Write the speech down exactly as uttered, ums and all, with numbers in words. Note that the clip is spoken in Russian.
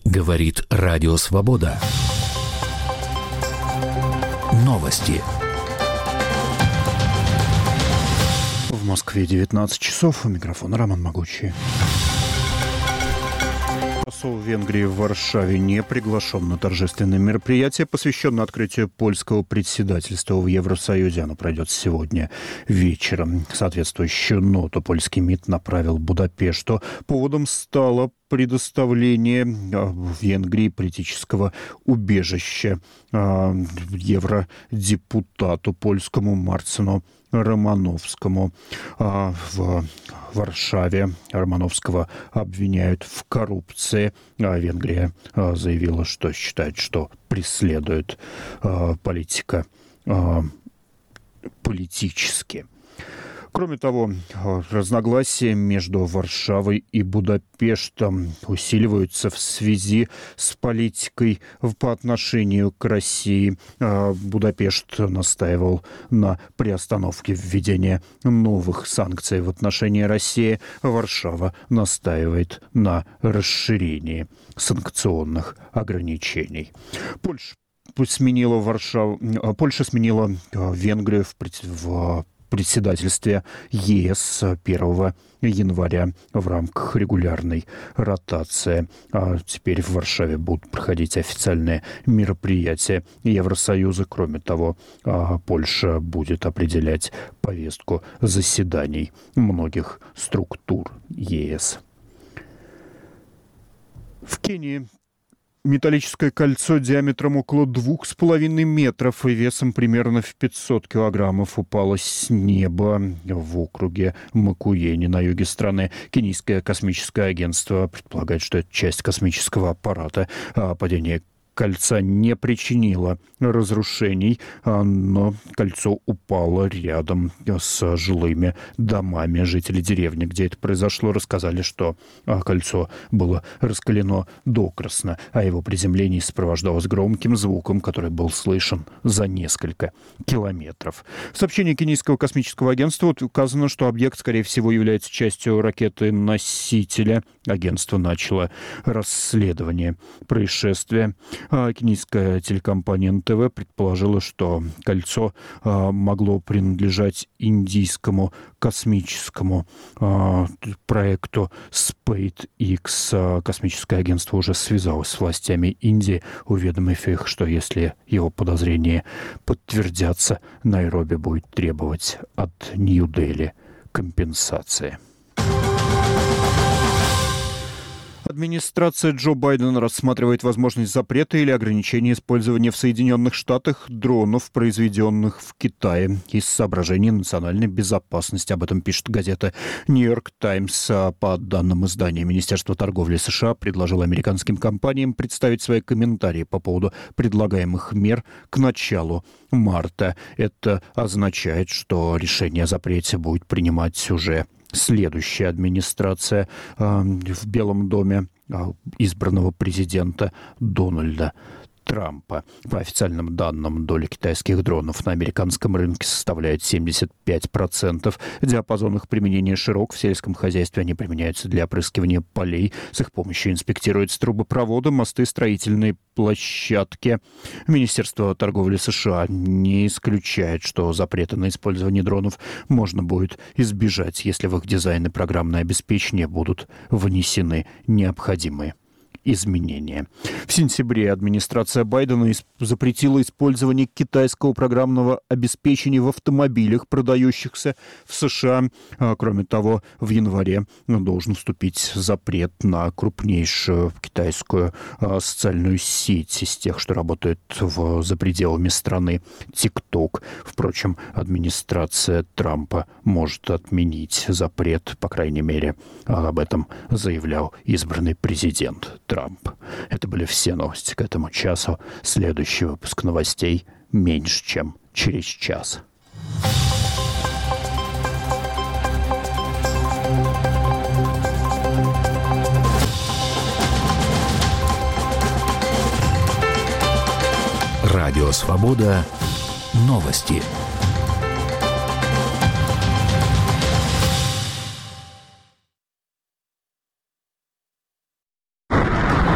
Говорит Радио Свобода. Новости. В Москве девятнадцать часов. У микрофона Роман Могучий. Посол Венгрии в Варшаве не приглашен на торжественное мероприятие, посвященное открытию польского председательства в Евросоюзе. Оно пройдет сегодня вечером. Соответствующую ноту польский МИД направил Будапешту. Поводом стало предоставление в Венгрии политического убежища евродепутату польскому Марцину Романовскому. В Варшаве Романовского обвиняют в коррупции. Венгрия заявила, что считает, что преследует политика политически. Кроме того, разногласия между Варшавой и Будапештом усиливаются в связи с политикой по отношению к России. Будапешт настаивал на приостановке введения новых санкций в отношении России. Варшава настаивает на расширении санкционных ограничений. Польша сменила Варшаву, Польша сменила Венгрию в, в председательстве ЕС первого января в рамках регулярной ротации. А теперь в Варшаве будут проходить официальные мероприятия Евросоюза. Кроме того, Польша будет определять повестку заседаний многих структур ЕС. В Кении металлическое кольцо диаметром около двух с половиной метров и весом примерно в пятьсот килограммов упало с неба в округе Макуени на юге страны. Кенийское космическое агентство предполагает, что это часть космического аппарата. Падение кольца не причинило разрушений, но кольцо упало рядом с жилыми домами. Жители деревни, где это произошло, рассказали, что кольцо было раскалено докрасно, а его приземление сопровождалось громким звуком, который был слышен за несколько километров. В сообщении Кенийского космического агентства указано, что объект, скорее всего, является частью ракеты-носителя. Агентство начало расследование происшествия. Кенийская телекомпания эн тэ вэ предположила, что кольцо а, могло принадлежать индийскому космическому а, проекту SpaceX. А, космическое агентство уже связалось с властями Индии, уведомив их, что если его подозрения подтвердятся, Найроби будет требовать от Нью-Дели компенсации. Администрация Джо Байдена рассматривает возможность запрета или ограничения использования в Соединенных Штатах дронов, произведенных в Китае, из соображений национальной безопасности. Об этом пишет газета «Нью-Йорк Таймс». По данным издания, Министерство торговли США предложило американским компаниям представить свои комментарии по поводу предлагаемых мер к началу марта. Это означает, что решение о запрете будет принимать уже следующая администрация э, в Белом доме э, избранного президента Дональда Трампа. По официальным данным, доля китайских дронов на американском рынке составляет семьдесят пять процентов. Диапазон их применения широк. В сельском хозяйстве они применяются для опрыскивания полей. С их помощью инспектируются трубопроводы, мосты, строительные площадки. Министерство торговли США не исключает, что запрета на использование дронов можно будет избежать, если в их дизайн и программное обеспечение будут внесены необходимые изменения. В сентябре администрация Байдена запретила использование китайского программного обеспечения в автомобилях, продающихся в США. Кроме того, в январе должен вступить запрет на крупнейшую китайскую социальную сеть из тех, что работает в, за пределами страны, TikTok. Впрочем, администрация Трампа может отменить запрет, по крайней мере, об этом заявлял избранный президент Трамп. Это были все новости к этому часу. Следующий выпуск новостей меньше, чем через час. Радио Свобода. Новости.